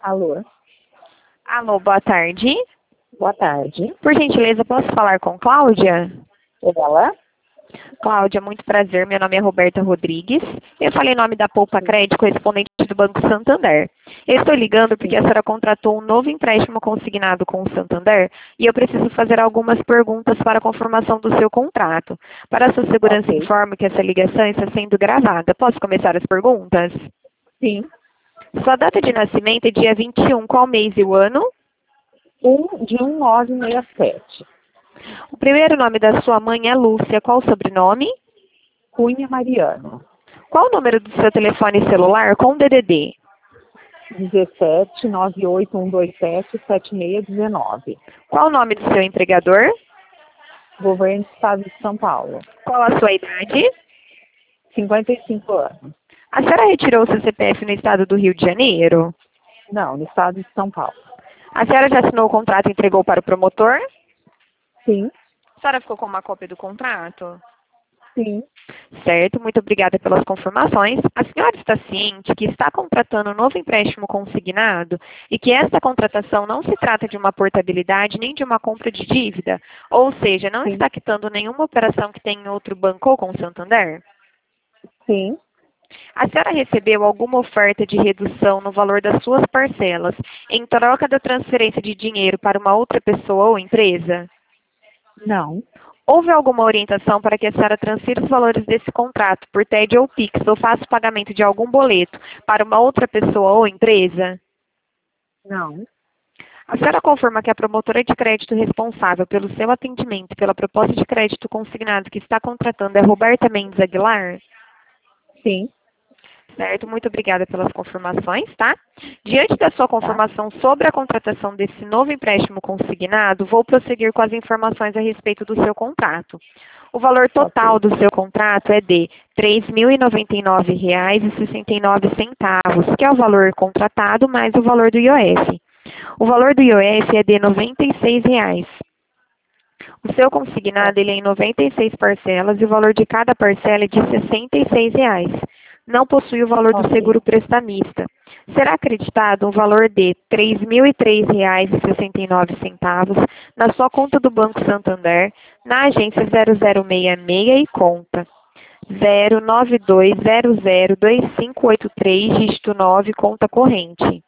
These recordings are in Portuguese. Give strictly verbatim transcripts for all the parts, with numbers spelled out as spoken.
Alô, Alô, boa tarde. boa tarde. Por gentileza, posso falar com Cláudia? Ela? Cláudia, muito prazer. Meu nome é Roberta Rodrigues. Eu falei em nome da Poupa Crédito, correspondente do Banco Santander. Eu estou ligando porque a senhora contratou um novo empréstimo consignado com o Santander e eu preciso fazer algumas perguntas para a confirmação do seu contrato. Para a sua segurança, Ok. informo que essa ligação está sendo gravada. Posso começar as perguntas? Sim. Sua data de nascimento é dia vinte e um, qual mês e o ano? um de um nove seis sete. O primeiro nome da sua mãe é Lúcia. Qual o sobrenome? Cunha Mariano. Qual o número do seu telefone celular com D D D? dezessete, nove oito um dois sete, sete seis um nove. Qual o nome do seu empregador? Governo do Estado de São Paulo. Qual a sua idade? cinquenta e cinco anos. A senhora retirou seu C P F no estado do Rio de Janeiro? Não, no Estado de São Paulo. A senhora já assinou o contrato e entregou para o promotor? Sim, A senhora ficou com uma cópia do contrato? sim, Certo, muito obrigada pelas confirmações. A senhora está ciente que está contratando um novo empréstimo consignado e que esta contratação não se trata de uma portabilidade nem de uma compra de dívida? Ou seja, não sim, está quitando nenhuma operação que tem em outro banco ou com o Santander? sim. A senhora recebeu alguma oferta de redução no valor das suas parcelas em troca da transferência de dinheiro para uma outra pessoa ou empresa? Não, Houve alguma orientação para que a senhora transfira os valores desse contrato por T E D ou Pix ou faça o pagamento de algum boleto para uma outra pessoa ou empresa? não. A senhora confirma que a promotora de crédito responsável pelo seu atendimento e pela proposta de crédito consignado que está contratando é Roberta Mendes Aguilar? Sim, Certo, muito obrigada pelas confirmações, tá? Diante da sua tá. confirmação sobre a contratação desse novo empréstimo consignado, vou prosseguir com as informações a respeito do seu contrato. O valor total Ok. do seu contrato é de três mil e noventa e nove reais e sessenta e nove centavos, que é o valor contratado mais o valor do I O F. O valor do I O F é de noventa e seis reais. O seu consignado ele é em noventa e seis parcelas e o valor de cada parcela é de sessenta e seis reais. Não possui o valor do Ok. seguro prestamista. Será acreditado um valor de três mil e três reais e sessenta e nove centavos na sua conta do Banco Santander, na agência zero zero seis seis e conta zero nove dois zero zero dois cinco oito três, dígito nove, conta corrente.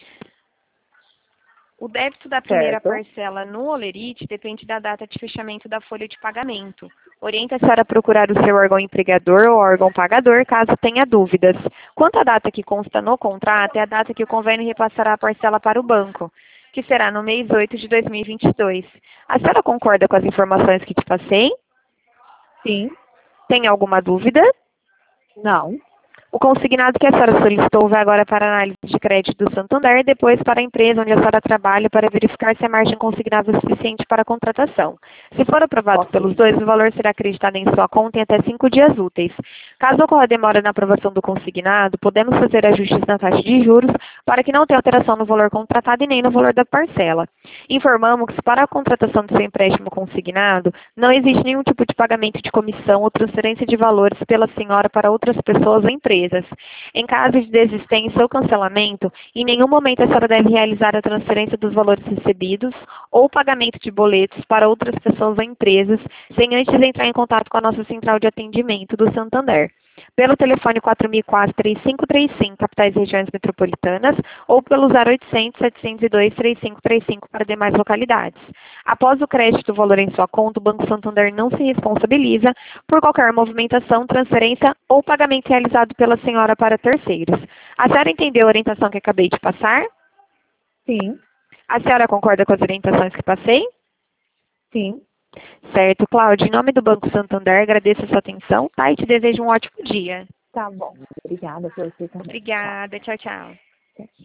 O débito da primeira Certo. parcela no Olerite depende da data de fechamento da folha de pagamento. Orienta a senhora a procurar o seu órgão empregador ou órgão pagador, caso tenha dúvidas. Quanto à data que consta no contrato, é a data que o convênio repassará a parcela para o banco, que será no mês oito de dois mil e vinte e dois. A senhora concorda com as informações que te passei? Sim, Tem alguma dúvida? não. O consignado que a senhora solicitou vai agora para a análise de crédito do Santander e depois para a empresa onde a senhora trabalha para verificar se a margem consignável é suficiente para a contratação. Se for aprovado Ok. pelos dois, o valor será acreditado em sua conta em até cinco dias úteis. Caso ocorra demora na aprovação do consignado, podemos fazer ajustes na taxa de juros para que não tenha alteração no valor contratado e nem no valor da parcela. Informamos que para a contratação do seu empréstimo consignado, não existe nenhum tipo de pagamento de comissão ou transferência de valores pela senhora para outras pessoas ou empresas. Em caso de desistência ou cancelamento, em nenhum momento a senhora deve realizar a transferência dos valores recebidos ou pagamento de boletos para outras pessoas ou empresas, sem antes entrar em contato com a nossa central de atendimento do Santander, pelo telefone quatro mil e quatro, três cinco três cinco, capitais e regiões metropolitanas, ou pelo zero oitocentos, setecentos e dois, três cinco três cinco para demais localidades. Após o crédito do valor em sua conta, o Banco Santander não se responsabiliza por qualquer movimentação, transferência ou pagamento realizado pela senhora para terceiros. A senhora entendeu a orientação que acabei de passar? Sim, A senhora concorda com as orientações que passei? sim. Certo, Cláudia. Em nome do Banco Santander, agradeço a sua atenção, tá? E te desejo um ótimo dia. Tá bom. Obrigada por você também. Tchau. Obrigada. Tchau, tchau.